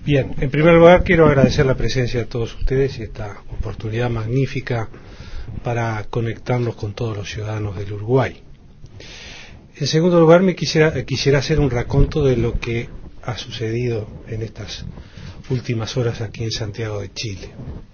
Bien, en primer lugar quiero agradecer la presencia de todos ustedes y esta oportunidad magnífica para conectarnos con todos los ciudadanos del Uruguay. En segundo lugar, quisiera hacer un raconto de lo que ha sucedido en estas últimas horas aquí en Santiago de Chile.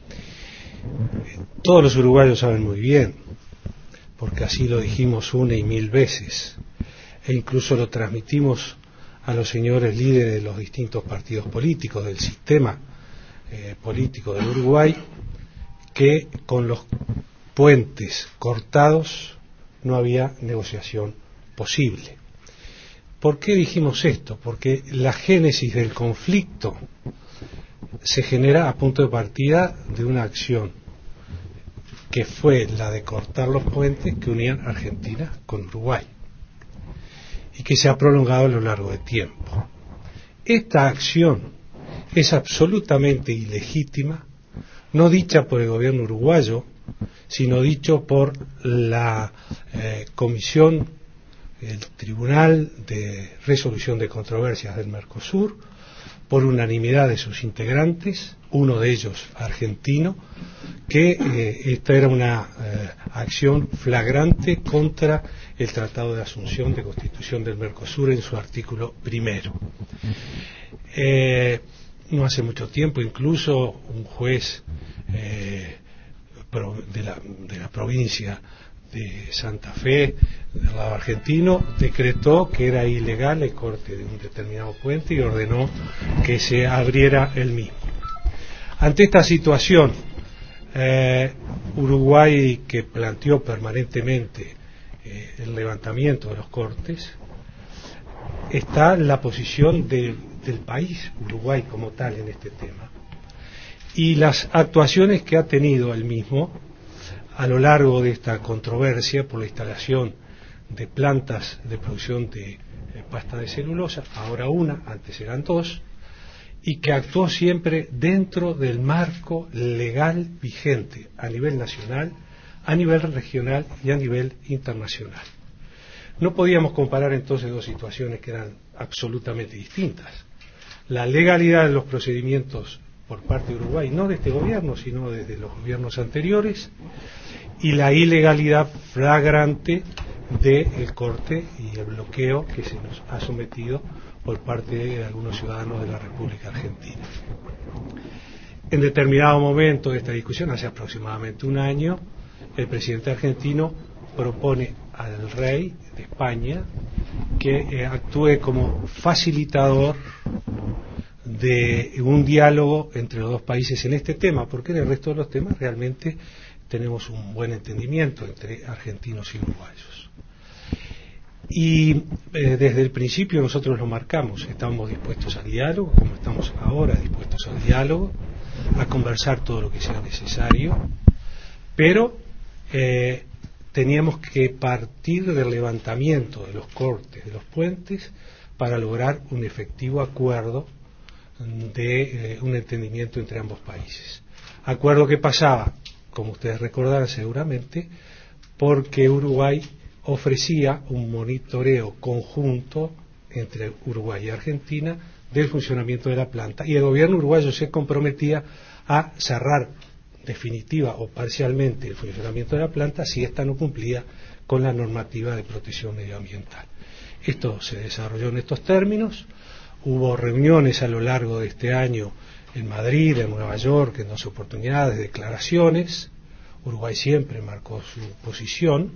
Todos los uruguayos saben muy bien, porque así lo dijimos una y mil veces, e incluso lo transmitimos a los señores líderes de los distintos partidos políticos del sistema político del Uruguay, que con los puentes cortados no había negociación posible. ¿Por qué dijimos esto? Porque la génesis del conflicto se genera a punto de partida de una acción que fue la de cortar los puentes que unían Argentina con Uruguay y que se ha prolongado a lo largo del tiempo. Esta acción es absolutamente ilegítima, no dicha por el gobierno uruguayo, sino dicho por la Comisión, el Tribunal de Resolución de Controversias del Mercosur, por unanimidad de sus integrantes, uno de ellos argentino, que esta era una acción flagrante contra el Tratado de Asunción de Constitución del Mercosur en su artículo primero. No hace mucho tiempo incluso un juez de la provincia de Santa Fe, del lado argentino, decretó que era ilegal el corte de un determinado puente y ordenó que se abriera el mismo. Ante esta situación, Uruguay, que planteó permanentemente el levantamiento de los cortes, está en la posición del país Uruguay como tal en este tema, y las actuaciones que ha tenido el mismo a lo largo de esta controversia por la instalación de plantas de producción de pasta de celulosa, ahora una, antes eran dos, y que actuó siempre dentro del marco legal vigente a nivel nacional, a nivel regional y a nivel internacional. No podíamos comparar entonces dos situaciones que eran absolutamente distintas. La legalidad de los procedimientos por parte de Uruguay, no de este gobierno, sino desde los gobiernos anteriores, y la ilegalidad flagrante del corte y el bloqueo que se nos ha sometido por parte de algunos ciudadanos de la República Argentina. En determinado momento de esta discusión, hace aproximadamente un año, el presidente argentino propone al rey de España que actúe como facilitador de un diálogo entre los dos países en este tema, porque en el resto de los temas realmente tenemos un buen entendimiento entre argentinos y uruguayos. Y desde el principio nosotros lo marcamos, estábamos dispuestos al diálogo, como estamos ahora dispuestos al diálogo, a conversar todo lo que sea necesario, pero teníamos que partir del levantamiento de los cortes de los puentes para lograr un efectivo acuerdo de un entendimiento entre ambos países. Acuerdo que pasaba, como ustedes recordarán seguramente, porque Uruguay ofrecía un monitoreo conjunto entre Uruguay y Argentina del funcionamiento de la planta, y el gobierno uruguayo se comprometía a cerrar definitiva o parcialmente el funcionamiento de la planta si ésta no cumplía con la normativa de protección medioambiental. Esto se desarrolló en estos términos. Hubo reuniones a lo largo de este año en Madrid, en Nueva York, en dos oportunidades, declaraciones. Uruguay siempre marcó su posición,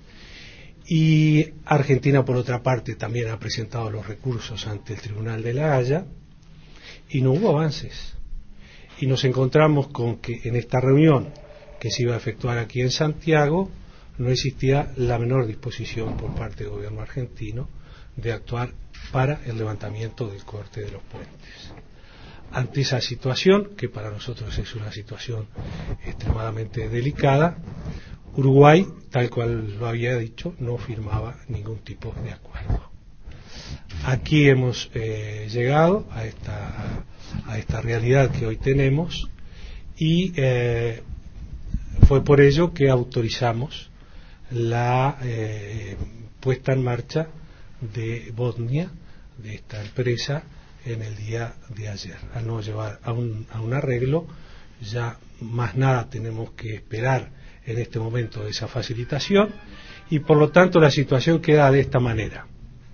y Argentina, por otra parte, también ha presentado los recursos ante el Tribunal de La Haya, y no hubo avances. Y nos encontramos con que en esta reunión que se iba a efectuar aquí en Santiago no existía la menor disposición por parte del gobierno argentino de actuar para el levantamiento del corte de los puentes. Ante esa situación, que para nosotros es una situación extremadamente delicada, Uruguay, tal cual lo había dicho, no firmaba ningún tipo de acuerdo. Aquí hemos llegado a esta realidad que hoy tenemos, y fue por ello que autorizamos la puesta en marcha de Bodnia, de esta empresa en el día de ayer. Al no llevar a un arreglo, ya más nada tenemos que esperar en este momento de esa facilitación, y por lo tanto la situación queda de esta manera.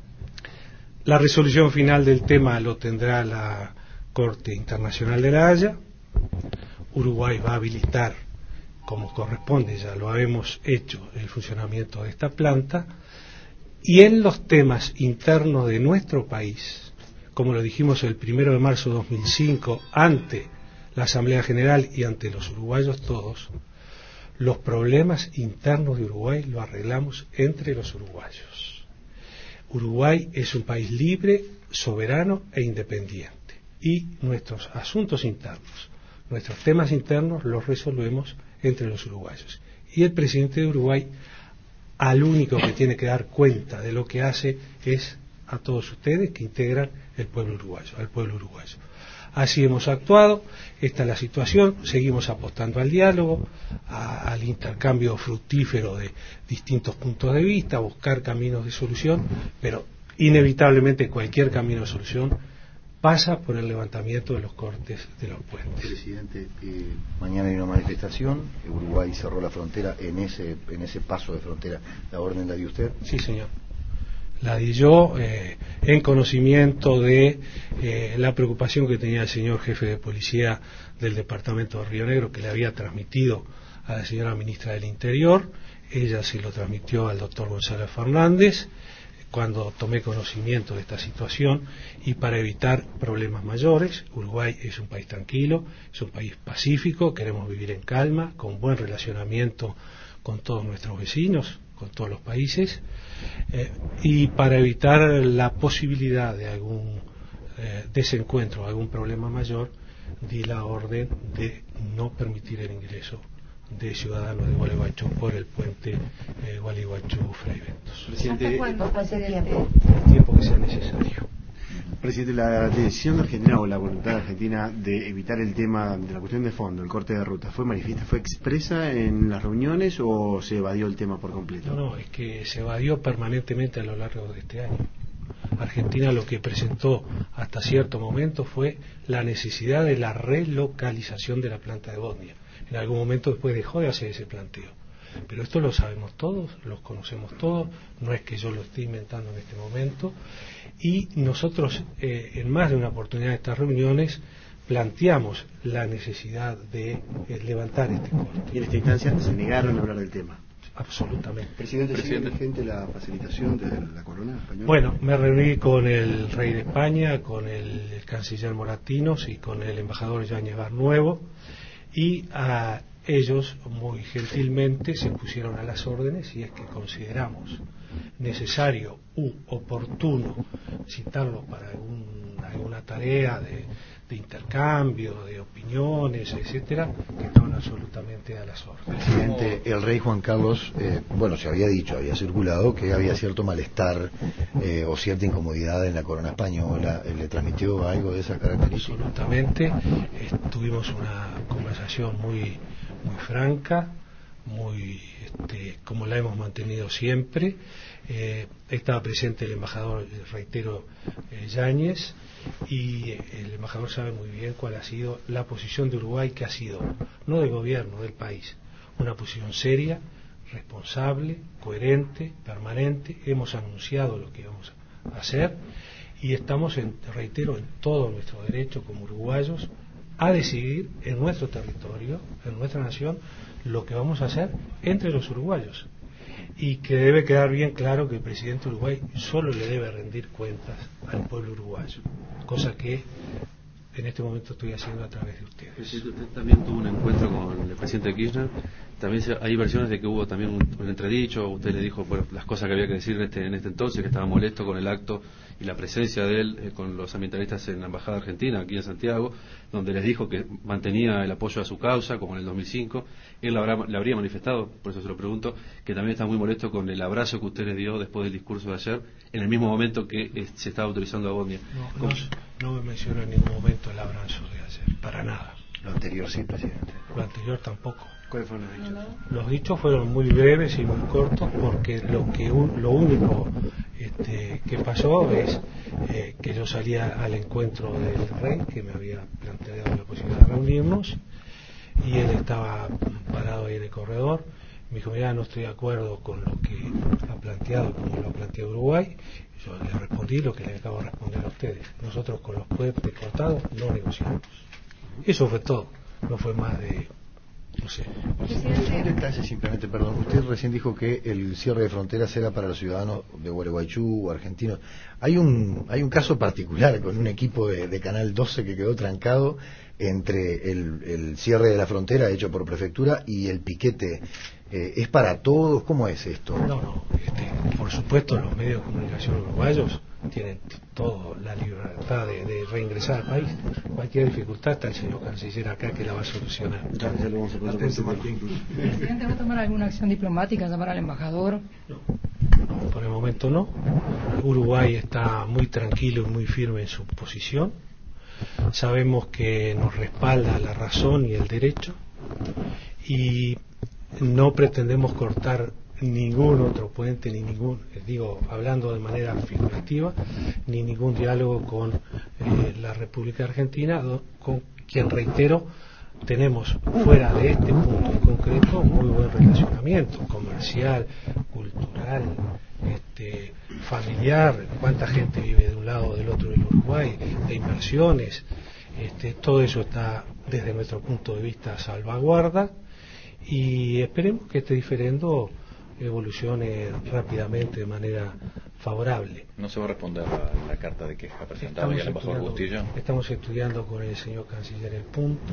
La resolución final del tema lo tendrá la Corte Internacional de La Haya. Uruguay va a habilitar, como corresponde, ya lo hemos hecho, el funcionamiento de esta planta, y en los temas internos de nuestro país, como lo dijimos el 1 de marzo de 2005 ante la Asamblea General y ante los uruguayos todos, los problemas internos de Uruguay los arreglamos entre los uruguayos. Uruguay es un país libre, soberano e independiente, y nuestros asuntos internos, nuestros temas internos los resolvemos entre los uruguayos. Y el presidente de Uruguay, al único que tiene que dar cuenta de lo que hace, es a todos ustedes que integran el pueblo uruguayo, al pueblo uruguayo. Así hemos actuado, esta es la situación, seguimos apostando al diálogo, al intercambio fructífero de distintos puntos de vista, a buscar caminos de solución, pero inevitablemente cualquier camino de solución pasa por el levantamiento de los cortes de los puentes. Presidente, mañana hay una manifestación, Uruguay cerró la frontera, en ese paso de frontera, ¿la orden la dio usted? Sí, señor. La di yo en conocimiento de la preocupación que tenía el señor jefe de policía del departamento de Río Negro, que le había transmitido a la señora ministra del Interior. Ella se lo transmitió al doctor Gonzalo Fernández cuando tomé conocimiento de esta situación, y para evitar problemas mayores. Uruguay es un país tranquilo, es un país pacífico, queremos vivir en calma, con buen relacionamiento con todos nuestros vecinos, con todos los países, y para evitar la posibilidad de algún desencuentro, algún problema mayor, di la orden de no permitir el ingreso de ciudadanos de Gualeguaychú por el puente Gualeguaychú-Fray Bentos. ¿Hasta cuándo pasa el tiempo? El tiempo que sea necesario. Presidente, la decisión de Argentina o la voluntad de Argentina de evitar el tema de la cuestión de fondo, el corte de ruta, ¿fue manifiesta, fue expresa en las reuniones o se evadió el tema por completo? No, es que se evadió permanentemente a lo largo de este año. Argentina lo que presentó hasta cierto momento fue la necesidad de la relocalización de la planta de Bosnia. En algún momento después dejó de hacer ese planteo. Pero esto lo sabemos todos, lo conocemos todos, no es que yo lo esté inventando en este momento, y nosotros en más de una oportunidad de estas reuniones planteamos la necesidad de levantar este corte. Y en esta instancia se negaron a hablar del tema. Absolutamente. Presidente, ¿sigue vigente la facilitación de la corona española? Bueno, me reuní con el rey de España, con el canciller Moratinos y con el embajador Yáñez Barnuevo, y a ellos muy gentilmente se pusieron a las órdenes, y es que consideramos necesario u oportuno citarlos para alguna tarea de intercambio, de opiniones, etcétera, que estaban absolutamente a las órdenes. Presidente, el rey Juan Carlos, se había dicho, había circulado que había cierto malestar o cierta incomodidad en la corona española. ¿Le transmitió algo de esas características? Absolutamente. Tuvimos una conversación muy franca, muy como la hemos mantenido siempre. Estaba presente el embajador, reitero, Yáñez, y el embajador sabe muy bien cuál ha sido la posición de Uruguay, que ha sido, no del gobierno, del país, una posición seria, responsable, coherente, permanente. Hemos anunciado lo que vamos a hacer, y estamos, reitero, en todo nuestro derecho como uruguayos a decidir en nuestro territorio, en nuestra nación, lo que vamos a hacer entre los uruguayos, y que debe quedar bien claro que el presidente de Uruguay solo le debe rendir cuentas al pueblo uruguayo, cosa que en este momento estoy haciendo a través de ustedes. Presidente, usted también tuvo un encuentro con el presidente Kirchner. También hay versiones de que hubo también un entredicho. Usted le dijo las cosas que había que decir en este entonces, que estaba molesto con el acto y la presencia de él con los ambientalistas en la Embajada Argentina, aquí en Santiago, donde les dijo que mantenía el apoyo a su causa, como en el 2005. Él le habría manifestado, por eso se lo pregunto, que también está muy molesto con el abrazo que usted le dio después del discurso de ayer, en el mismo momento que se estaba autorizando a Bosnia. No me mencionó en ningún momento el abrazo de ayer, para nada. Lo anterior sí, presidente. Lo anterior tampoco. ¿Cuáles fueron los dichos? Los dichos fueron muy breves y muy cortos porque lo único que pasó es que yo salía al encuentro del rey, que me había planteado la posibilidad de reunirnos, y él estaba parado ahí en el corredor. Me dijo: mira, no estoy de acuerdo con lo que ha planteado, como lo ha planteado Uruguay. Yo le respondí lo que le acabo de responder a ustedes: nosotros con los puentes cortados no negociamos. Eso fue todo, no fue más de, no sé. Un detalle simplemente, perdón. Usted recién dijo que el cierre de fronteras era para los ciudadanos de Gualeguaychú o argentinos. Hay un caso particular con un equipo de Canal 12 que quedó trancado entre el cierre de la frontera hecho por prefectura y el piquete. ¿Es para todos? ¿Cómo es esto? No, por supuesto los medios de comunicación uruguayos tienen toda la libertad de reingresar al país. Cualquier dificultad está el señor canciller acá que la va a solucionar. Ya lo vamos a poner. ¿Presidente va a tomar alguna acción diplomática, llamar al embajador? No, por el momento no. Uruguay está muy tranquilo y muy firme en su posición. Sabemos que nos respalda la razón y el derecho, y no pretendemos cortar ningún otro puente, ni ningún, hablando de manera figurativa, ni ningún diálogo con la República Argentina, con quien, reitero, tenemos fuera de este punto en concreto muy buen relacionamiento comercial, cultural, familiar. Cuánta gente vive de un lado o del otro del Uruguay, de inversiones, todo eso está desde nuestro punto de vista a salvaguarda, y esperemos que este diferendo evolucione rápidamente de manera favorable. ¿No se va a responder la carta de queja presentada ya al embajador Bustillo? Estamos estudiando con el señor canciller el punto.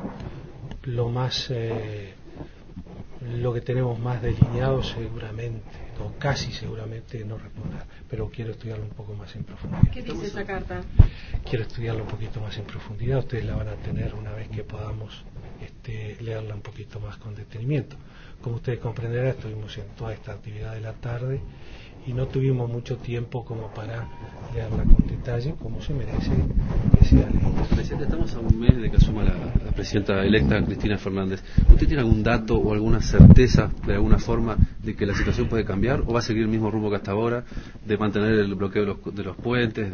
Lo que tenemos más delineado seguramente, o casi seguramente, no responder, pero quiero estudiarlo un poco más en profundidad. ¿Qué dice esa carta? Quiero estudiarlo un poquito más en profundidad. Ustedes la van a tener una vez que podamos leerla un poquito más con detenimiento. Como ustedes comprenderán, estuvimos en toda esta actividad de la tarde y no tuvimos mucho tiempo como para leerla con detalle, como se merece que sea leída. Presidente, estamos a un mes de que asuma la presidenta electa Cristina Fernández. ¿Usted tiene algún dato o alguna certeza, de alguna forma, de que la situación puede cambiar, o va a seguir el mismo rumbo que hasta ahora, de mantener el bloqueo de los puentes,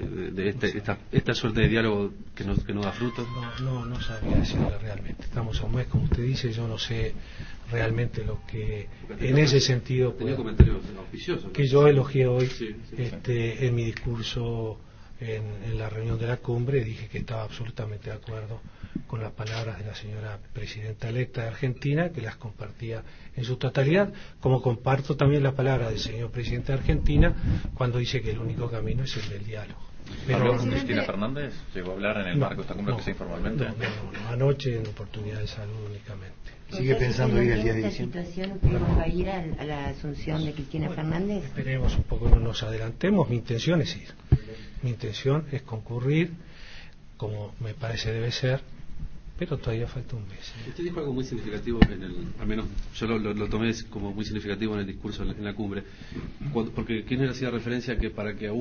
de esta suerte de diálogo que no da frutos? No sabría decirle realmente. Estamos a un mes, como usted dice. Yo no sé realmente lo que en ese sentido tenía comentarios auspiciosos que yo elogié hoy. Sí. En mi discurso en la reunión de la cumbre dije que estaba absolutamente de acuerdo con las palabras de la señora presidenta electa de Argentina, que las compartía en su totalidad, como comparto también las palabras del señor presidente de Argentina cuando dice que el único camino es el del diálogo. ¿Habló con Cristina Fernández? ¿Llegó a hablar en el marco de esta cumbre que se informalmente? No, anoche en oportunidad de salud únicamente. ¿Sigue pensando ir el día de esta diciembre? situación usted va a ir a la asunción de Cristina Fernández? Esperemos un poco, no nos adelantemos. Mi intención es ir. Mi intención es concurrir, como me parece debe ser, pero todavía falta un mes. Usted dijo algo muy significativo, al menos yo lo tomé como muy significativo en el discurso en la cumbre, porque Kirchner hacía referencia a que para que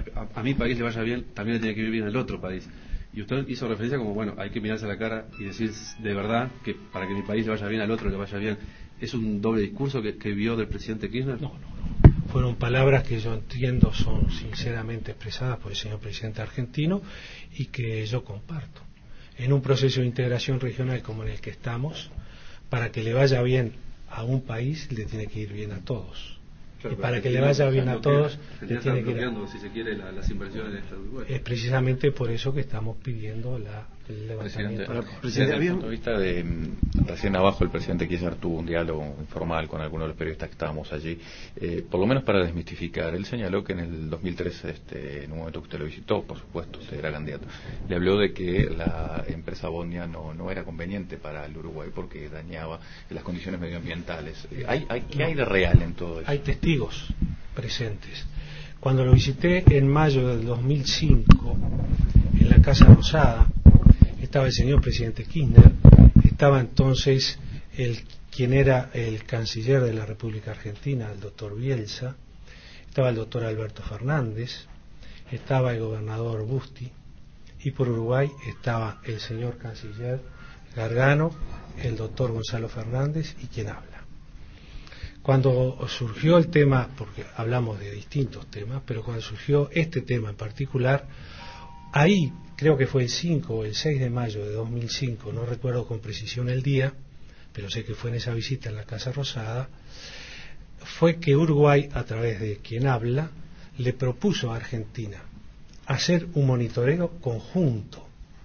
a mi país le vaya bien, también le tiene que ir bien al otro país. Y usted hizo referencia como, bueno, hay que mirarse a la cara y decir de verdad que para que mi país le vaya bien, al otro le vaya bien. ¿Es un doble discurso que vio del presidente Kirchner? No. Fueron palabras que yo entiendo son sinceramente expresadas por el señor presidente argentino y que yo comparto. En un proceso de integración regional como en el que estamos, para que le vaya bien a un país, le tiene que ir bien a todos. Claro, y para que le vaya bien a todos, le tiene que ir bloqueando, si se quiere, las inversiones de Uruguay. Es precisamente por eso que estamos pidiendo el levantamiento. Desde el punto de vista de recién abajo, el presidente Kirchner tuvo un diálogo informal con algunos de los periodistas que estábamos allí, por lo menos para desmistificar. Él señaló que en el 2003, en un momento que usted lo visitó, por supuesto, usted era candidato, le habló de que la empresa Bondia no era conveniente para el Uruguay porque dañaba las condiciones medioambientales. ¿Qué hay de real en todo eso? Hay testigos presentes. Cuando lo visité en mayo del 2005 en la Casa Rosada, estaba el señor presidente Kirchner, estaba entonces quien era el canciller de la República Argentina, el doctor Bielsa, estaba el doctor Alberto Fernández, estaba el gobernador Busti, y por Uruguay estaba el señor canciller Gargano, el doctor Gonzalo Fernández y quien habla. Cuando surgió el tema, porque hablamos de distintos temas, pero cuando surgió este tema en particular, ahí creo que fue el 5 o el 6 de mayo de 2005, no recuerdo con precisión el día, pero sé que fue en esa visita en la Casa Rosada, fue que Uruguay, a través de quien habla, le propuso a Argentina hacer un monitoreo conjunto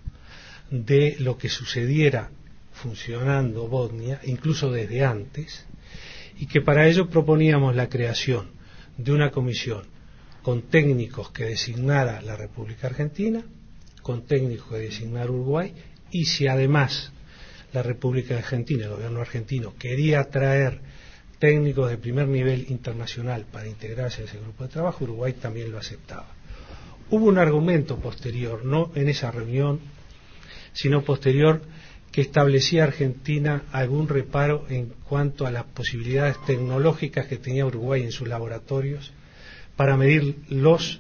de lo que sucediera funcionando Bosnia, incluso desde antes, y que para ello proponíamos la creación de una comisión con técnicos que designara la República Argentina, con técnicos que designara Uruguay, y si además la República Argentina, el gobierno argentino, quería traer técnicos de primer nivel internacional para integrarse a ese grupo de trabajo, Uruguay también lo aceptaba. Hubo un argumento posterior, no en esa reunión, sino posterior, que establecía a Argentina algún reparo en cuanto a las posibilidades tecnológicas que tenía Uruguay en sus laboratorios para medir los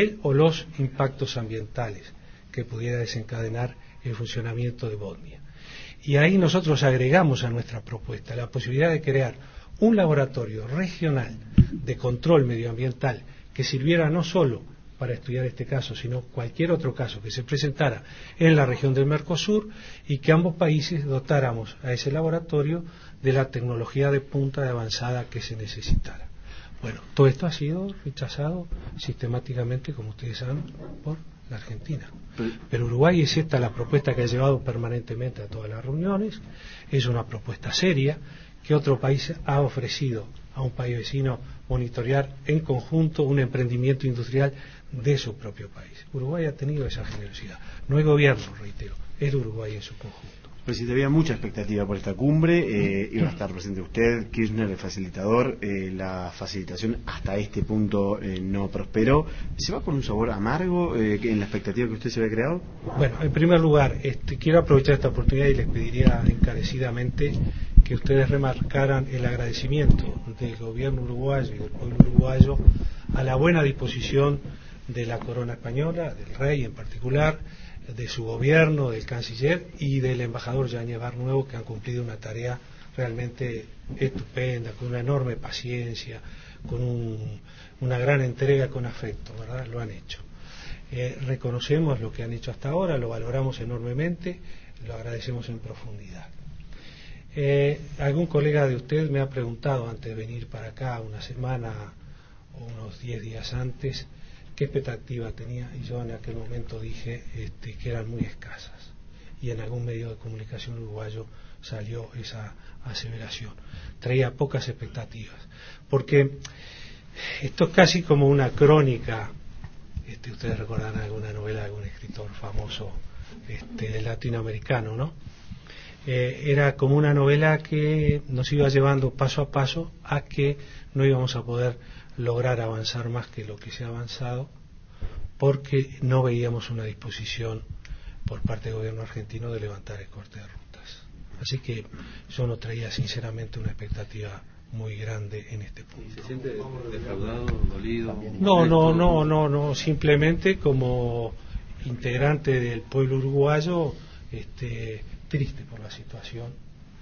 impactos ambientales que pudiera desencadenar el funcionamiento de Bosnia. Y ahí nosotros agregamos a nuestra propuesta la posibilidad de crear un laboratorio regional de control medioambiental que sirviera no solo para estudiar este caso, sino cualquier otro caso que se presentara en la región del Mercosur, y que ambos países dotáramos a ese laboratorio de la tecnología de punta de avanzada que se necesitara. Bueno, todo esto ha sido rechazado sistemáticamente, como ustedes saben, por la Argentina. Pero Uruguay acepta la propuesta que ha llevado permanentemente a todas las reuniones, es una propuesta seria que otro país ha ofrecido a un país vecino monitorear en conjunto un emprendimiento industrial de su propio país. Uruguay ha tenido esa generosidad. No hay gobierno, reitero, es Uruguay en su conjunto. Presidente, había mucha expectativa por esta cumbre, iba a estar presente usted, Kirchner, el facilitador, la facilitación hasta este punto no prosperó. ¿Se va con un sabor amargo en la expectativa que usted se había creado? Bueno, en primer lugar, quiero aprovechar esta oportunidad y les pediría encarecidamente que ustedes remarcaran el agradecimiento del gobierno uruguayo y del pueblo uruguayo a la buena disposición de la corona española, del rey en particular, de su gobierno, del canciller y del embajador Yáñez Barnuevo, que han cumplido una tarea realmente estupenda, con una enorme paciencia, con una gran entrega, con afecto, ¿verdad? Lo han hecho. Reconocemos lo que han hecho hasta ahora, lo valoramos enormemente, lo agradecemos en profundidad. Algún colega de usted me ha preguntado antes de venir para acá, una semana o unos 10 días antes, qué expectativa tenía, y yo en aquel momento dije que eran muy escasas, y en algún medio de comunicación uruguayo salió esa aseveración. Traía pocas expectativas, porque esto es casi como una crónica, ustedes recordarán alguna novela de algún escritor famoso latinoamericano, ¿no? Era como una novela que nos iba llevando paso a paso a que no íbamos a poder lograr avanzar más que lo que se ha avanzado, porque no veíamos una disposición por parte del gobierno argentino de levantar el corte de rutas. Así que yo no traía sinceramente una expectativa muy grande en este punto. ¿Se siente defraudado, dolido? No, simplemente como integrante del pueblo uruguayo, triste por la situación.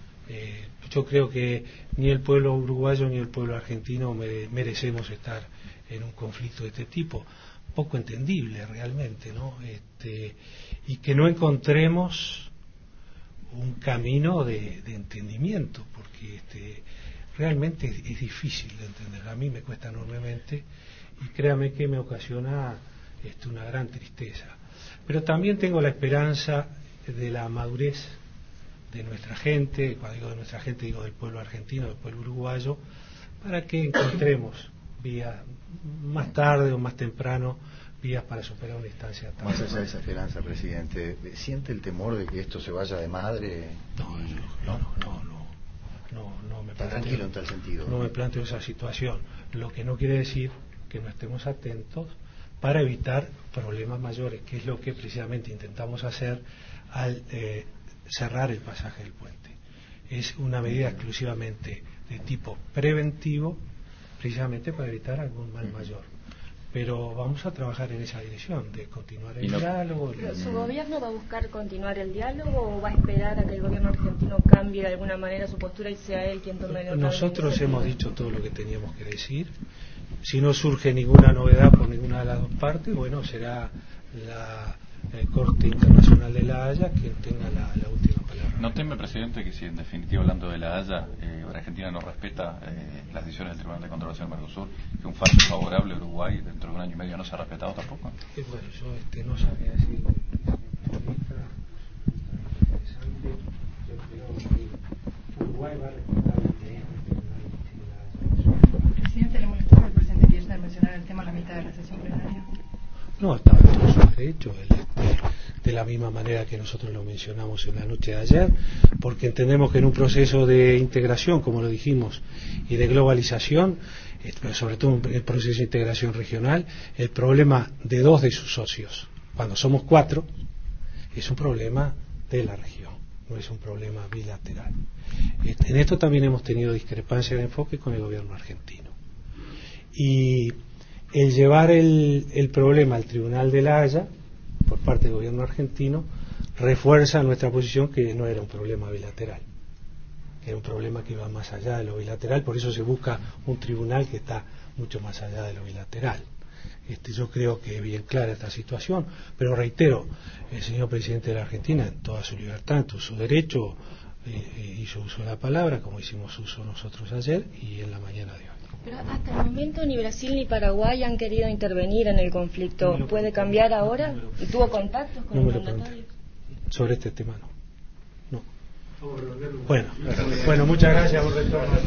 Yo creo que ni el pueblo uruguayo ni el pueblo argentino merecemos estar en un conflicto de este tipo, poco entendible realmente, ¿no? Y que no encontremos un camino de entendimiento, porque realmente es difícil de entender. A mí me cuesta enormemente, y créame que me ocasiona una gran tristeza. Pero también tengo la esperanza de la madurez de nuestra gente. Cuando digo de nuestra gente, digo del pueblo argentino, del pueblo uruguayo, para que encontremos vías más tarde o más temprano, vías para superar una instancia tan... Más allá de esa esperanza, presidente, ¿siente el temor de que esto se vaya de madre? No me está tranquilo en tal sentido. No me planteo esa situación, lo que no quiere decir que no estemos atentos para evitar problemas mayores, que es lo que precisamente intentamos hacer al cerrar el pasaje del puente. Es una medida exclusivamente de tipo preventivo, precisamente para evitar algún mal mayor. pero vamos a trabajar en esa dirección, de continuar el diálogo. ¿Su gobierno va a buscar continuar el diálogo o va a esperar a que el gobierno argentino cambie de alguna manera su postura y sea él quien tome la Nosotros hemos dicho todo lo que teníamos que decir. Si no surge ninguna novedad por ninguna de las dos partes, bueno, será la Corte Internacional de La Haya quien tenga la última palabra. ¿No teme, presidente, que si en definitiva, hablando de La Haya, Argentina no respeta las decisiones del Tribunal de Contratación del Mercosur, que un fallo favorable a Uruguay dentro de un año y medio no se ha respetado tampoco? Bueno, yo no sabía decir. Yo creo que Uruguay va a respetar el Presidente, ¿le molestó que el presidente Kirchner mencionara el tema a la mitad de la sesión plenaria? No, estaba en todo su derecho, de la misma manera que nosotros lo mencionamos en la noche de ayer, porque entendemos que en un proceso de integración, como lo dijimos, y de globalización, pero sobre todo en el proceso de integración regional, el problema de dos de sus socios, cuando somos cuatro, es un problema de la región, no es un problema bilateral. En esto también hemos tenido discrepancia de enfoque con el gobierno argentino. Y el llevar el problema al Tribunal de La Haya por parte del gobierno argentino refuerza nuestra posición que no era un problema bilateral, que era un problema que iba más allá de lo bilateral, por eso se busca un tribunal que está mucho más allá de lo bilateral. Yo creo que es bien clara esta situación, pero reitero, el señor presidente de la Argentina, en toda su libertad, en todo su derecho, hizo uso de la palabra, como hicimos uso nosotros ayer y en la mañana de hoy. Pero hasta el momento ni Brasil ni Paraguay han querido intervenir en el conflicto. ¿Puede cambiar ahora? ¿Y tuvo contactos con el mandatario? Sobre este tema no. Bueno, muchas gracias por retorno.